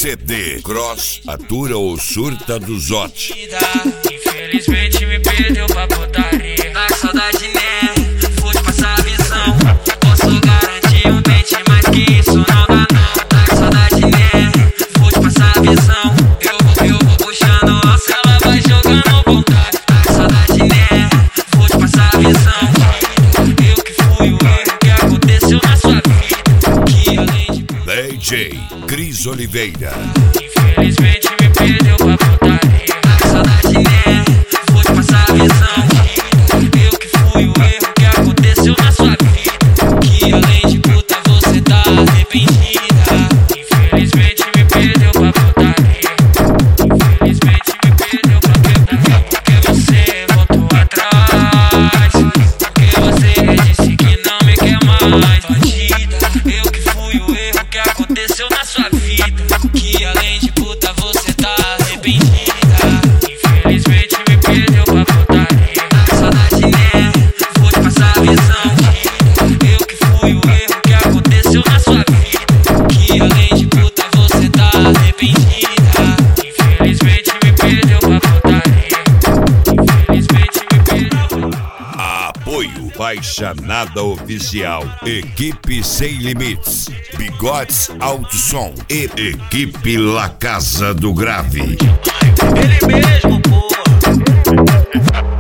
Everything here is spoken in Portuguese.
CD Cross atura ou surta do Zote. Infelizmente me perdeu pra putaria. Tá com saudade, né? Vou te passar a visão. Posso garantir um pente, mas que isso não dá não. Tá com saudade, né? Vou te passar a visão. Eu vou puxando a ela vai jogando vontade. Tá com saudade, né? Vou te passar a visão. Eu que fui o erro que aconteceu na sua vida. Que além de DJ Cris Oliveira. infelizmente me perdeu pra putaria. Tá com saudade, né? Vou te passar a visão. Eu que fui o erro que aconteceu na sua vida. Que além de puta você tá arrependida. Infelizmente me perdeu pra putaria. Infelizmente me perdeu pra putaria. Porque você voltou atrás. Porque você disse que não me quer mais. Bandida, eu que fui o erro que aconteceu na sua vida. Que além de puta você tá arrependida. Infelizmente me perdeu pra putaria. Tá com saudade, né? Vou te passar a visão. Eu que fui o erro que aconteceu na sua vida. Que além de puta você tá arrependida. Infelizmente me perdeu pra putaria. Infelizmente me perdeu. Apoio Baixa Nada Oficial, Equipe Sem Limites, Bigodes Alto Som e Equipe La Casa do Grave. Ele mesmo, porra.